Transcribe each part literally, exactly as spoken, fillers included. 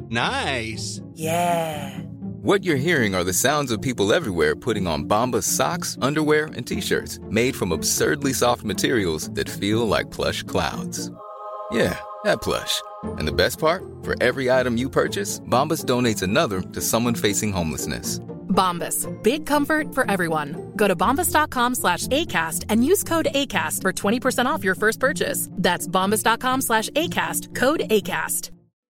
Nice. Yeah. What you're hearing are the sounds of people everywhere putting on Bombas socks, underwear, and T-shirts made from absurdly soft materials that feel like plush clouds. Yeah, that plush. And the best part? For every item you purchase, Bombas donates another to someone facing homelessness. Bombas. Big comfort for everyone. Go to bombas.com slash ACAST and use code ACAST for twenty percent off your first purchase. That's bombas.com slash ACAST. Code ACAST.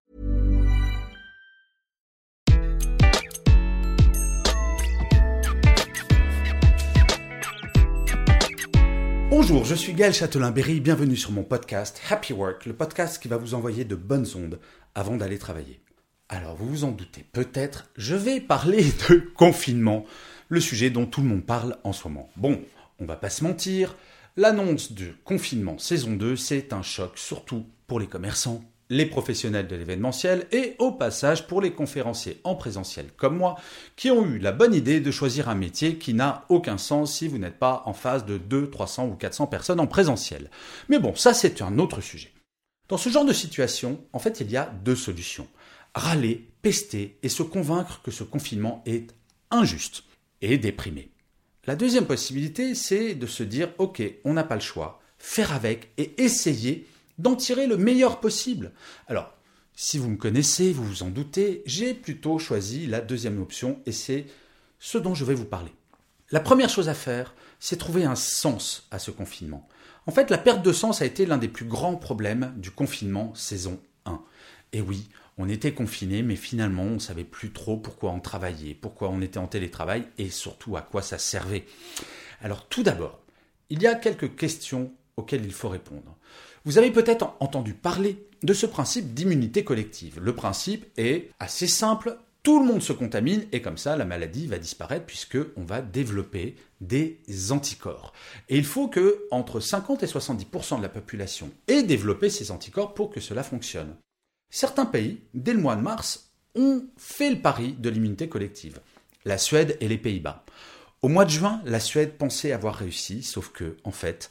Bonjour, je suis Gaël Châtelain-Berry, bienvenue sur mon podcast Happy Work, le podcast qui va vous envoyer de bonnes ondes avant d'aller travailler. Alors vous vous en doutez peut-être, je vais parler de confinement, le sujet dont tout le monde parle en ce moment. Bon, on va pas se mentir, l'annonce de confinement saison deux, c'est un choc, surtout pour les commerçants, les professionnels de l'événementiel et au passage pour les conférenciers en présentiel comme moi qui ont eu la bonne idée de choisir un métier qui n'a aucun sens si vous n'êtes pas en face de deux cents, trois cents ou quatre cents personnes en présentiel. Mais bon, ça c'est un autre sujet. Dans ce genre de situation, en fait, il y a deux solutions. Râler, pester et se convaincre que ce confinement est injuste et déprimer. La deuxième possibilité, c'est de se dire « Ok, on n'a pas le choix, faire avec et essayer d'en tirer le meilleur possible. » Alors, si vous me connaissez, vous vous en doutez, j'ai plutôt choisi la deuxième option et c'est ce dont je vais vous parler. La première chose à faire, c'est trouver un sens à ce confinement. En fait, la perte de sens a été l'un des plus grands problèmes du confinement saison un. Et oui, on était confinés, mais finalement, on ne savait plus trop pourquoi on travaillait, pourquoi on était en télétravail et surtout à quoi ça servait. Alors tout d'abord, il y a quelques questions auxquelles il faut répondre. Vous avez peut-être entendu parler de ce principe d'immunité collective. Le principe est assez simple, tout le monde se contamine et comme ça la maladie va disparaître puisqu'on va développer des anticorps. Et il faut que entre cinquante et soixante-dix pour cent de la population ait développé ces anticorps pour que cela fonctionne. Certains pays, dès le mois de mars, ont fait le pari de l'immunité collective. La Suède et les Pays-Bas. Au mois de juin, la Suède pensait avoir réussi, sauf que, en fait,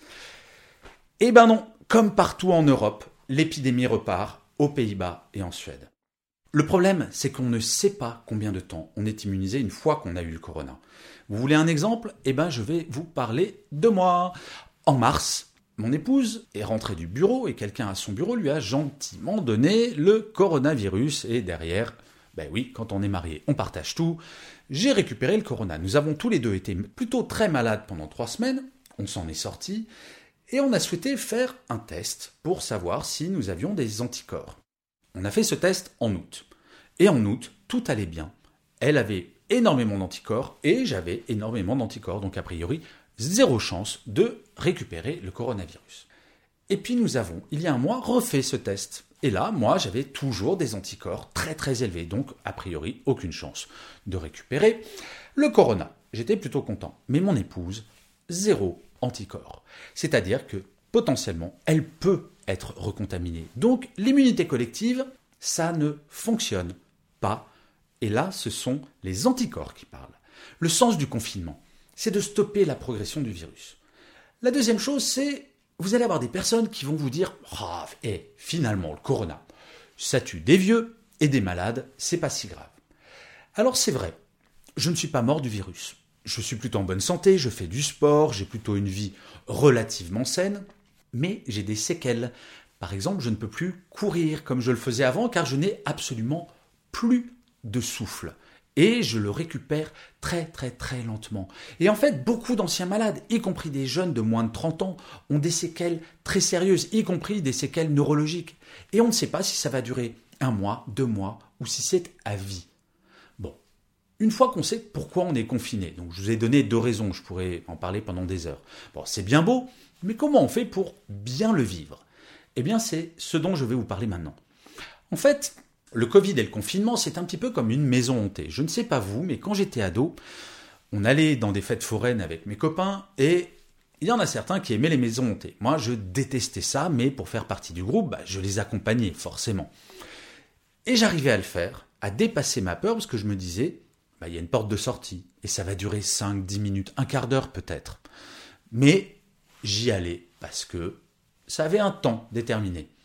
eh ben non, comme partout en Europe, l'épidémie repart aux Pays-Bas et en Suède. Le problème, c'est qu'on ne sait pas combien de temps on est immunisé une fois qu'on a eu le corona. Vous voulez un exemple ? Eh ben, je vais vous parler de moi. En mars, mon épouse est rentrée du bureau et quelqu'un à son bureau lui a gentiment donné le coronavirus. Et derrière, ben oui, quand on est marié, on partage tout. J'ai récupéré le corona. Nous avons tous les deux été plutôt très malades pendant trois semaines. On s'en est sortis. Et on a souhaité faire un test pour savoir si nous avions des anticorps. On a fait ce test en août. Et en août, tout allait bien. Elle avait énormément d'anticorps et j'avais énormément d'anticorps. Donc a priori, zéro chance de récupérer le coronavirus. Et puis nous avons, il y a un mois, refait ce test. Et là, moi, j'avais toujours des anticorps très très élevés. Donc a priori, aucune chance de récupérer le corona. J'étais plutôt content. Mais mon épouse, zéro anticorps. C'est-à-dire que potentiellement, elle peut être recontaminée. Donc l'immunité collective, ça ne fonctionne pas. Et là, ce sont les anticorps qui parlent. Le sens du confinement, c'est de stopper la progression du virus. La deuxième chose, c'est vous allez avoir des personnes qui vont vous dire « Ah, et finalement, le corona, ça tue des vieux et des malades, c'est pas si grave. » Alors c'est vrai, je ne suis pas mort du virus. Je suis plutôt en bonne santé, je fais du sport, j'ai plutôt une vie relativement saine, mais j'ai des séquelles. Par exemple, je ne peux plus courir comme je le faisais avant car je n'ai absolument plus de souffle. Et je le récupère très très très lentement. Et en fait, beaucoup d'anciens malades, y compris des jeunes de moins de trente ans, ont des séquelles très sérieuses, y compris des séquelles neurologiques. Et on ne sait pas si ça va durer un mois, deux mois, ou si c'est à vie. Bon. Une fois qu'on sait pourquoi on est confiné, donc je vous ai donné deux raisons, je pourrais en parler pendant des heures. Bon, c'est bien beau, mais comment on fait pour bien le vivre ? Eh bien, c'est ce dont je vais vous parler maintenant. En fait, le Covid et le confinement, c'est un petit peu comme une maison hantée. Je ne sais pas vous, mais quand j'étais ado, on allait dans des fêtes foraines avec mes copains et il y en a certains qui aimaient les maisons hantées. Moi, je détestais ça, mais pour faire partie du groupe, bah, je les accompagnais, forcément. Et j'arrivais à le faire, à dépasser ma peur, parce que je me disais, bah, il y a une porte de sortie, et ça va durer cinq dix minutes, un quart d'heure peut-être. Mais j'y allais, parce que ça avait un temps déterminé.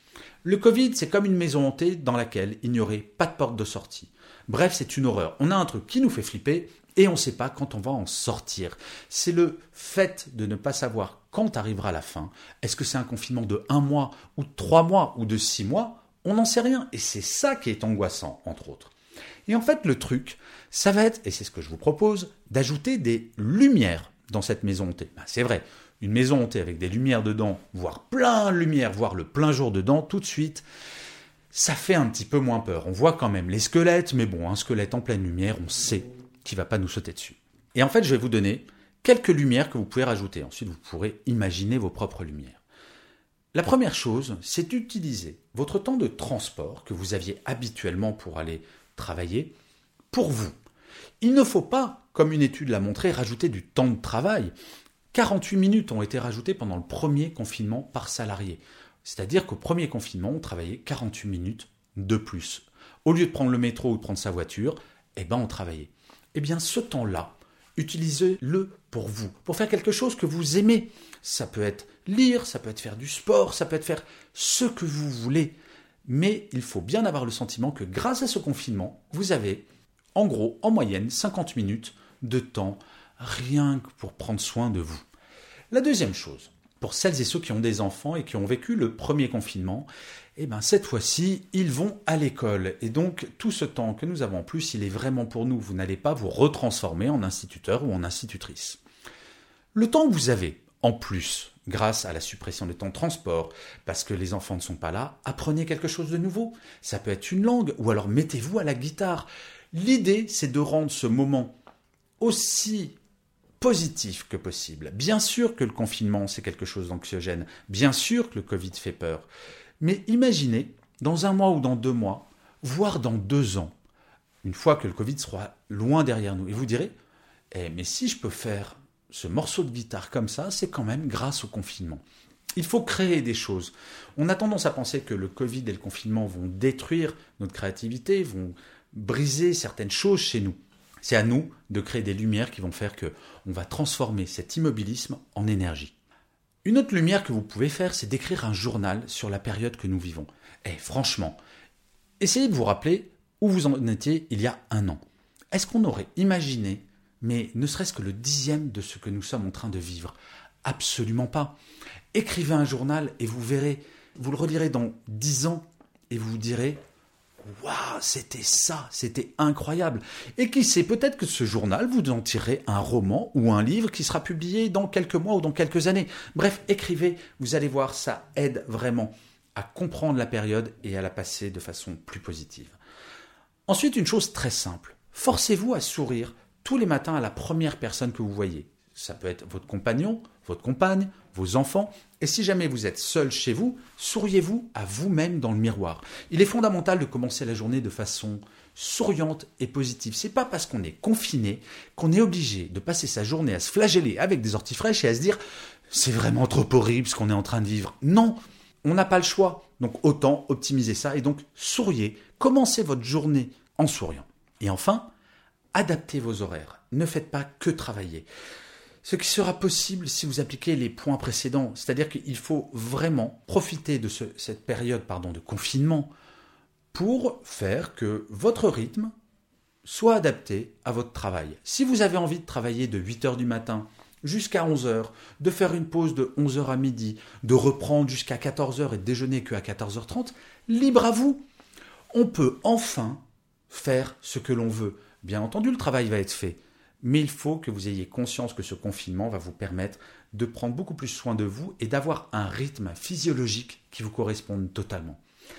Le Covid, c'est comme une maison hantée dans laquelle il n'y aurait pas de porte de sortie. Bref, c'est une horreur. On a un truc qui nous fait flipper et on ne sait pas quand on va en sortir. C'est le fait de ne pas savoir quand arrivera la fin. Est-ce que c'est un confinement de un mois ou de trois mois ou de six mois ? On n'en sait rien. Et c'est ça qui est angoissant, entre autres. Et en fait, le truc, ça va être, et c'est ce que je vous propose, d'ajouter des lumières dans cette maison hantée. Ben, c'est vrai, une maison hantée avec des lumières dedans, voire plein de lumière, voire le plein jour dedans, tout de suite, ça fait un petit peu moins peur. On voit quand même les squelettes, mais bon, un squelette en pleine lumière, on sait qu'il ne va pas nous sauter dessus. Et en fait, je vais vous donner quelques lumières que vous pouvez rajouter. Ensuite, vous pourrez imaginer vos propres lumières. La première chose, c'est d'utiliser votre temps de transport que vous aviez habituellement pour aller travailler pour vous. Il ne faut pas, comme une étude l'a montré, rajouter du temps de travail. quarante-huit minutes ont été rajoutées pendant le premier confinement par salarié. C'est-à-dire qu'au premier confinement, on travaillait quarante-huit minutes de plus. Au lieu de prendre le métro ou de prendre sa voiture, eh ben on travaillait. Eh bien, ce temps-là, utilisez-le pour vous, pour faire quelque chose que vous aimez. Ça peut être lire, ça peut être faire du sport, ça peut être faire ce que vous voulez. Mais il faut bien avoir le sentiment que grâce à ce confinement, vous avez, en gros, en moyenne, cinquante minutes de temps, rien que pour prendre soin de vous. La deuxième chose, pour celles et ceux qui ont des enfants et qui ont vécu le premier confinement, eh ben cette fois-ci, ils vont à l'école. Et donc, tout ce temps que nous avons en plus, il est vraiment pour nous. Vous n'allez pas vous retransformer en instituteur ou en institutrice. Le temps que vous avez, en plus, grâce à la suppression des temps de transport, parce que les enfants ne sont pas là, apprenez quelque chose de nouveau. Ça peut être une langue, ou alors mettez-vous à la guitare. L'idée, c'est de rendre ce moment aussi positif que possible. Bien sûr que le confinement, c'est quelque chose d'anxiogène. Bien sûr que le Covid fait peur. Mais imaginez, dans un mois ou dans deux mois, voire dans deux ans, une fois que le Covid sera loin derrière nous, et vous direz, eh, mais si je peux faire ce morceau de guitare comme ça, c'est quand même grâce au confinement. Il faut créer des choses. On a tendance à penser que le Covid et le confinement vont détruire notre créativité, vont briser certaines choses chez nous. C'est à nous de créer des lumières qui vont faire qu'on va transformer cet immobilisme en énergie. Une autre lumière que vous pouvez faire, c'est d'écrire un journal sur la période que nous vivons. Et franchement, essayez de vous rappeler où vous en étiez il y a un an. Est-ce qu'on aurait imaginé, mais ne serait-ce que le dixième de ce que nous sommes en train de vivre ? Absolument pas. Écrivez un journal et vous verrez, vous le relirez dans dix ans et vous vous direz « Waouh, c'était ça, c'était incroyable !» Et qui sait, peut-être que ce journal, vous en tirerez un roman ou un livre qui sera publié dans quelques mois ou dans quelques années. Bref, écrivez, vous allez voir, ça aide vraiment à comprendre la période et à la passer de façon plus positive. Ensuite, une chose très simple, forcez-vous à sourire tous les matins à la première personne que vous voyez. Ça peut être votre compagnon, votre compagne, vos enfants. Et si jamais vous êtes seul chez vous, souriez-vous à vous-même dans le miroir. Il est fondamental de commencer la journée de façon souriante et positive. C'est pas parce qu'on est confiné qu'on est obligé de passer sa journée à se flageller avec des orties fraîches et à se dire « c'est vraiment trop horrible ce qu'on est en train de vivre ». Non, on n'a pas le choix. Donc autant optimiser ça et donc souriez. Commencez votre journée en souriant. Et enfin, adaptez vos horaires. Ne faites pas que travailler. Ce qui sera possible si vous appliquez les points précédents, c'est-à-dire qu'il faut vraiment profiter de ce, cette période pardon, de confinement pour faire que votre rythme soit adapté à votre travail. Si vous avez envie de travailler de huit heures du matin jusqu'à onze heures, de faire une pause de onze heures à midi, de reprendre jusqu'à quatorze heures et de déjeuner qu'à quatorze heures trente, libre à vous. On peut enfin faire ce que l'on veut. Bien entendu, le travail va être fait. Mais il faut que vous ayez conscience que ce confinement va vous permettre de prendre beaucoup plus soin de vous et d'avoir un rythme physiologique qui vous corresponde totalement.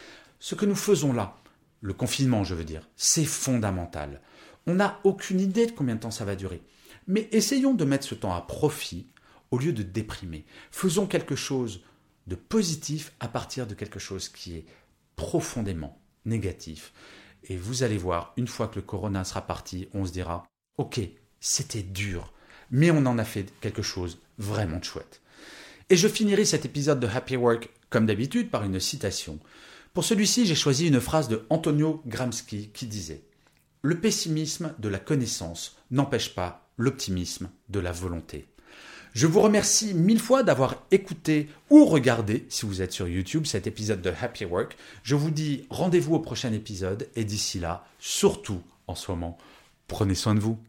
Ce que nous faisons là, le confinement je veux dire, c'est fondamental. On n'a aucune idée de combien de temps ça va durer. Mais essayons de mettre ce temps à profit au lieu de déprimer. Faisons quelque chose de positif à partir de quelque chose qui est profondément négatif. Et vous allez voir, une fois que le corona sera parti, on se dira « Ok, c'était dur, mais on en a fait quelque chose vraiment de chouette. » Et je finirai cet épisode de Happy Work, comme d'habitude, par une citation. Pour celui-ci, j'ai choisi une phrase de Antonio Gramsci qui disait « Le pessimisme de la connaissance n'empêche pas l'optimisme de la volonté. » Je vous remercie mille fois d'avoir écouté ou regardé, si vous êtes sur YouTube, cet épisode de Happy Work. Je vous dis rendez-vous au prochain épisode et d'ici là, surtout en ce moment, prenez soin de vous.